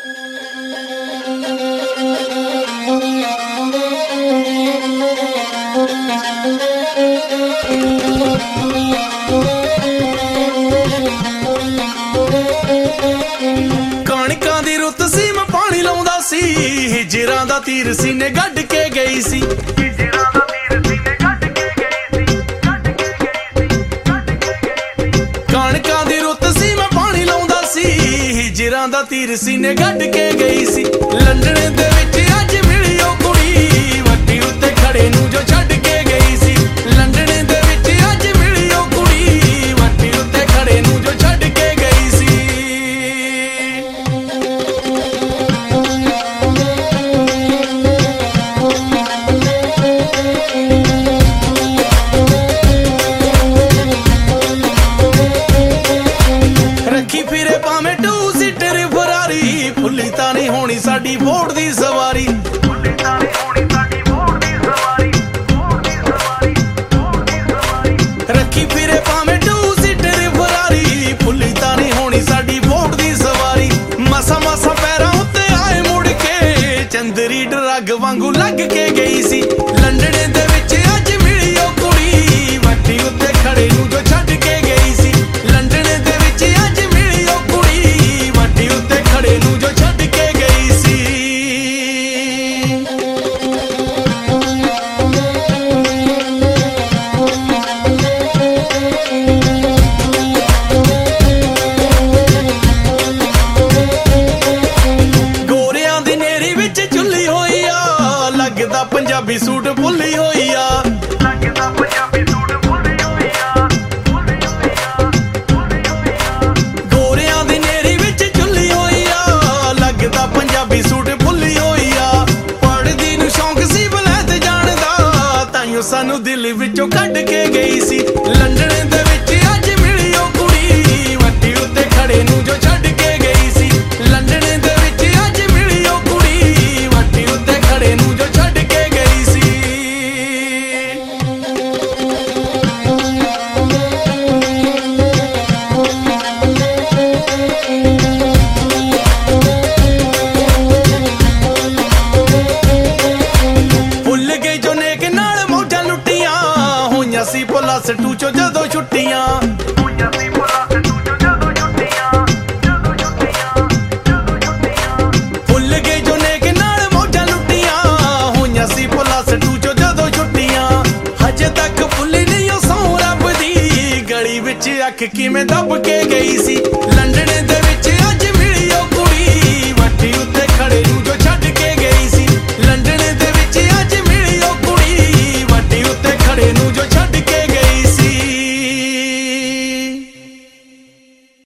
ਕਣਕਾਂ ਦੀ ਰੁੱਤ ਸੀ ਮੈਂ ਪਾਣੀ ਲਾਉਂਦਾ ਸੀ, ਹਿਜਰਾਂ ਦਾ ਤੀਰ ਸੀਨੇ ਗੱਡ ਕੇ ਗਈ ਸੀ। ਕਣਕਾਂ ਦੀ ਰੁੱਤ ਸੀ ਮੈਂ ਪਾਣੀ ਲਾਉਂਦਾ ਸੀ, ਹਿਜਰਾਂ ਦਾ ਤੀਰ ਸੀਨੇ ਗੱਡ ਕੇ ਗਈ ਸੀ। ਲੰਡਨ ਦੇ ਵਿੱਚ ਅੱਜ ਮਿਲੀ ਉਹ ਕੁੜੀ, ਵੱਟੀ ਉੱਤੇ ਖੜੇ ਨੂੰ ਜੋ ਛੱਡ ਕੇ ਗਈ ਸੀ। ਲੰਡਨ ਦੇ ਵਿੱਚ ਅੱਜ ਮਿਲੀ ਉਹ ਕੁੜੀ, ਵੱਟੀ ਉੱਤੇ ਖੜੇ ਨੂੰ ਜੋ ਛੱਡ ਕੇ ਗਈ ਸੀ। ਰੱਖੀ ਫਿਰੇ ਭਾਵੇਂ ਟੂ ਸੀਟਰ ਫਰਾਰੀ, ਫੁੱਲੀ ਤਾਂ ਨਹੀਂ ਹੋਣੀ ਸਾਡੀ ਫੋਰਡ ਦੀ ਸਵਾਰੀ। ਰੱਖੀ ਫਿਰੇ ਭਾਵੇਂ ਟੂ ਸੀਟਰ ਫਰਾਰੀ, ਫੁੱਲੀ ਤਾਂ ਨਹੀਂ ਹੋਣੀ ਸਾਡੀ ਫੋਰਡ ਦੀ ਸਵਾਰੀ। ਮਸਾ ਮਸਾ ਪੈਰਾਂ ਉੱਤੇ ਆਏ ਮੁੜ ਕੇ, ਚੰਦਰੀ ਡਰੱਗ ਵਾਂਗੂ ਲੱਗ ਕੇ ਗਈ ਸੀ। ਲੰਡਨ ਦੇ ਵਿੱਚ ਅੱਜ ਮਿਲੀ ਉਹ ਕੁੜੀ, ਵੱਟੀ ਉੱਤੇ ਖੜੇ ਨੂੰ ਜੋ ਛੱਡ ਕੇ ਗਈ ਸੀ। ਲੰਡਨ ਦੇ ਵਿੱਚ ਅੱਜ ਮਿਲੀ ਉਹ ਕੁੜੀ, ਵੱਟੀ ਉੱਤੇ ਖੜੇ ਨੂੰ ਜੋ ਛੱਡ ਕੇ ਗਈ ਸੀ। ਗੋਰਿਆਂ ਦੀ ਨੇਰੀ ਵਿੱਚ ਚੁੱਲੀ ਹੋਈ ਆ, ਲੱਗਦਾ ਪੰਜਾਬੀ ਸੂਟ ਭੁੱਲੀ ਹੋਈ ਆ। ਗੋਰਿਆਂ ਦੀ ਨੇਰੀ ਵਿੱਚ ਚੁੱਲੀ ਹੋਈ ਆ, ਲੱਗਦਾ ਪੰਜਾਬੀ ਸੂਟ ਭੁੱਲੀ ਹੋਈ ਆ। ਪੜ੍ਹਦੀ ਨੂੰ ਸ਼ੌਂਕ ਸੀ ਵਲੈਤ ਜਾਣ ਦਾ, ਤਾਈਓ ਸਾਨੂੰ ਦਿਲ ਵਿੱਚੋਂ ਕੱਢ ਕੇ ਗਈ ਸੀ। ਲੰਡਨ ਦੇ ਵਿੱਚ ਅੱਜ ਮਿਲੀ ਉਹ ਕੁੜੀ, ਵੱਟੀ ਉੱਤੇ ਖੜੇ ਨੂੰ ਜੋ ਛੱਡ ਕੇ ਗਈ ਸੀ। ਲੰਡਨ ਦੇ ਵਿੱਚ ਅੱਜ ਮਿਲੀ ਉਹ ਕੁੜੀ, ਵੱਟੀ ਉੱਤੇ ਖੜੇ ਨੂੰ ਜੋ ਛੱਡ ਕੇ ਗਈ ਸੀ। ਭੁੱਲ ਗਏ ਜੋ ਨੇਕ ਨਾਲ ਮੌਜਾਂ ਲੁੱਟੀਆਂ, ਹੋਈਆਂ ਸੀ ਪੁਲਿਸ ਟੂ ਚੋਂ ਜਦੋਂ ਛੁੱਟੀਆਂ। ਭੁੱਲ ਗਏ ਜੋ ਨੇਕ ਨਾਲ ਮੌਜਾਂ ਲੁੱਟੀਆਂ, ਹੋਈਆਂ ਸੀ ਪੁਲਿਸ ਟੂ ਚੋਂ ਜਦੋਂ ਛੁੱਟੀਆਂ। ਹਜੇ ਤੱਕ ਭੁੱਲੀ ਨਹੀਂ ਉਹ ਸਹੁੰ ਰੱਬ ਦੀ, ਗਲੀ ਵਿੱਚ ਅੱਖ ਕਿਵੇਂ ਦੱਬ ਕੇ ਗਈ ਸੀ। ਲੰਡਨ ਦੇ